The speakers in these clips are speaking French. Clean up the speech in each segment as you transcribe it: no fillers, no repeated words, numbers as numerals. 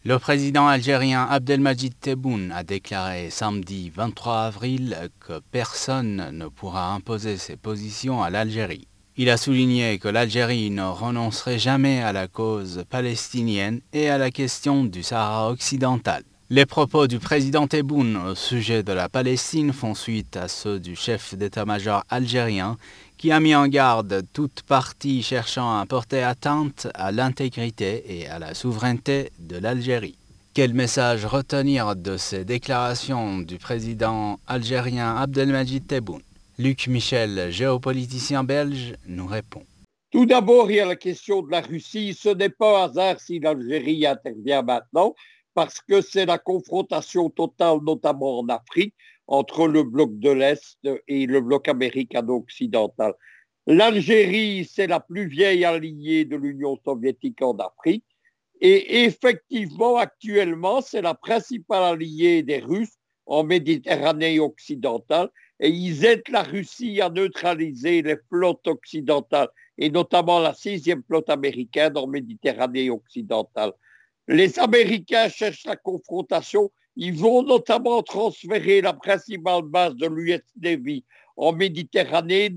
Le président algérien Abdelmadjid Tebboune a déclaré samedi 23 avril que personne ne pourra imposer ses positions à l'Algérie. Il a souligné que l'Algérie ne renoncerait jamais à la cause palestinienne et à la question du Sahara occidental. Les propos du président Tebboune au sujet de la Palestine font suite à ceux du chef d'état-major algérien qui a mis en garde toute partie cherchant à porter atteinte à l'intégrité et à la souveraineté de l'Algérie. Quel message retenir de ces déclarations du président algérien Abdelmadjid Tebboune? Luc Michel, géopoliticien belge, nous répond. Tout d'abord, il y a la question de la Russie. Ce n'est pas un hasard si l'Algérie intervient maintenant, parce que c'est la confrontation totale, notamment en Afrique, entre le bloc de l'Est et le bloc américano-occidental. L'Algérie, c'est la plus vieille alliée de l'Union soviétique en Afrique. Et effectivement, actuellement, c'est la principale alliée des Russes en Méditerranée occidentale. Et ils aident la Russie à neutraliser les flottes occidentales, et notamment la 6e flotte américaine en Méditerranée occidentale. Les Américains cherchent la confrontation. Ils vont notamment transférer la principale base de l'US Navy en Méditerranée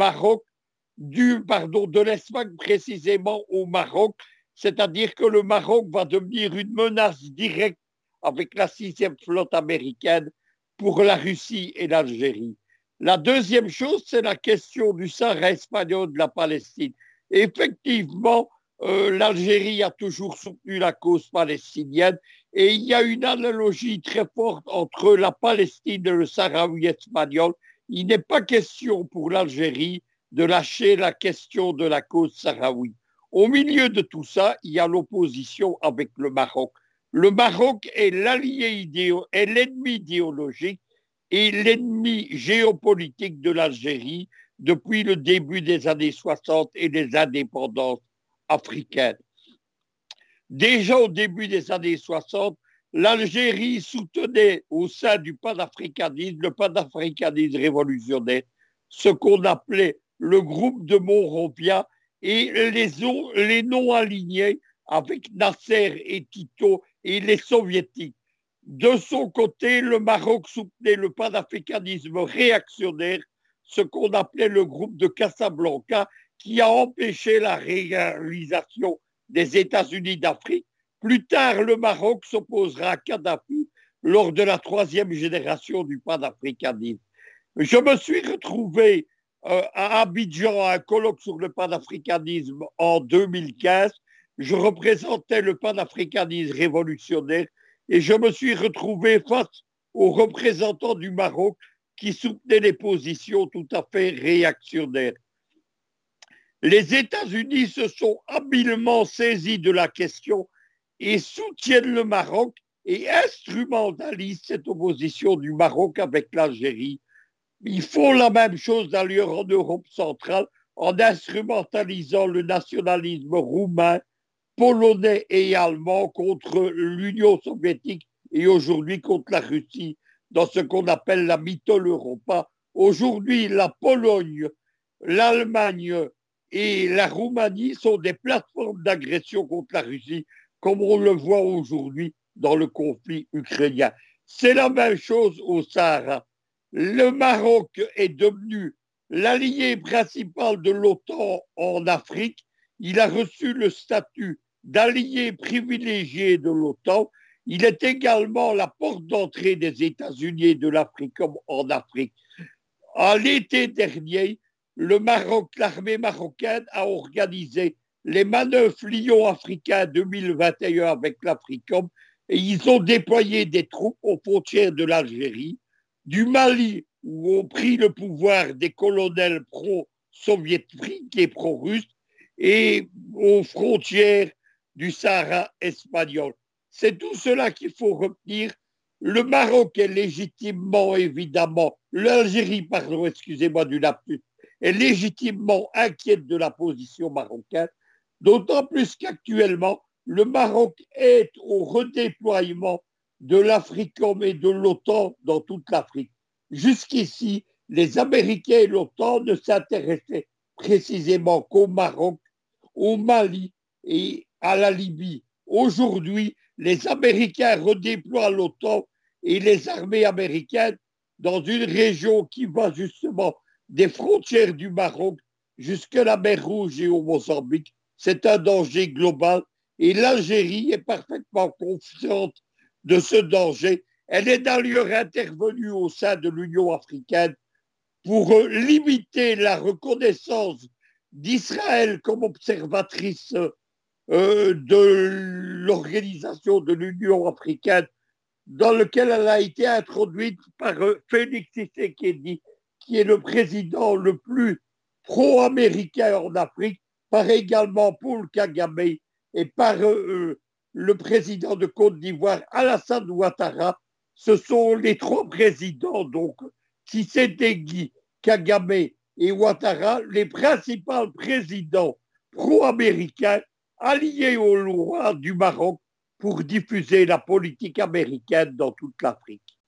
de l'Espagne précisément au Maroc. C'est-à-dire que le Maroc va devenir une menace directe avec la 6e flotte américaine pour la Russie et l'Algérie. La deuxième chose, c'est la question du Sahara espagnol de la Palestine. Effectivement, l'Algérie a toujours soutenu la cause palestinienne et il y a une analogie très forte entre la Palestine et le Sahraoui espagnol. Il n'est pas question pour l'Algérie de lâcher la question de la cause sahraoui. Au milieu de tout ça, il y a l'opposition avec le Maroc. Le Maroc est l'ennemi idéologique et l'ennemi géopolitique de l'Algérie depuis le début des années 60 et des indépendances africaines. Déjà au début des années 60, l'Algérie soutenait au sein du panafricanisme, le panafricanisme révolutionnaire, ce qu'on appelait le groupe de Monrovia et les non-alignés avec Nasser et Tito et les soviétiques. De son côté, le Maroc soutenait le panafricanisme réactionnaire, ce qu'on appelait le groupe de Casablanca, qui a empêché la réalisation des États-Unis d'Afrique. Plus tard, le Maroc s'opposera à Kadhafi lors de la 3e génération du panafricanisme. Je me suis retrouvé à Abidjan à un colloque sur le panafricanisme en 2015. Je représentais le panafricanisme révolutionnaire et je me suis retrouvé face aux représentants du Maroc qui soutenaient des positions tout à fait réactionnaires. Les États-Unis se sont habilement saisis de la question et soutiennent le Maroc et instrumentalisent cette opposition du Maroc avec l'Algérie. Ils font la même chose d'ailleurs en Europe centrale en instrumentalisant le nationalisme roumain, polonais et allemand contre l'Union soviétique et aujourd'hui contre la Russie dans ce qu'on appelle la Mitteleuropa. Aujourd'hui, la Pologne, l'Allemagne et la Roumanie sont des plateformes d'agression contre la Russie, comme on le voit aujourd'hui dans le conflit ukrainien. C'est la même chose au Sahara. Le Maroc est devenu l'allié principal de l'OTAN en Afrique. Il a reçu le statut d'allié privilégié de l'OTAN. Il est également la porte d'entrée des États-Unis et de l'Afrique en Afrique. À l'été dernier, le Maroc, l'armée marocaine a organisé les manœuvres Lion africain 2021 avec l'Africom et ils ont déployé des troupes aux frontières de l'Algérie, du Mali où ont pris le pouvoir des colonels pro-soviétiques et pro-russes et aux frontières du Sahara espagnol. C'est tout cela qu'il faut retenir. Le Maroc est légitimement, évidemment, l'Algérie, pardon, excusez-moi du lapsus, est légitimement inquiète de la position marocaine, d'autant plus qu'actuellement, le Maroc est au redéploiement de l'Africom et de l'OTAN dans toute l'Afrique. Jusqu'ici, les Américains et l'OTAN ne s'intéressaient précisément qu'au Maroc, au Mali et à la Libye. Aujourd'hui, les Américains redéploient l'OTAN et les armées américaines dans une région qui va justement des frontières du Maroc jusqu'à la mer Rouge et au Mozambique. C'est un danger global et l'Algérie est parfaitement consciente de ce danger. Elle est d'ailleurs intervenue au sein de l'Union africaine pour limiter la reconnaissance d'Israël comme observatrice de l'organisation de l'Union africaine, dans lequel elle a été introduite par Félix Tshisekedi, qui est le président le plus pro-américain en Afrique, par également Paul Kagame et par le président de Côte d'Ivoire, Alassane Ouattara. Ce sont les trois présidents, donc Tshisekedi, Kagame et Ouattara, les principaux présidents pro-américains alliés aux lois du Maroc pour diffuser la politique américaine dans toute l'Afrique.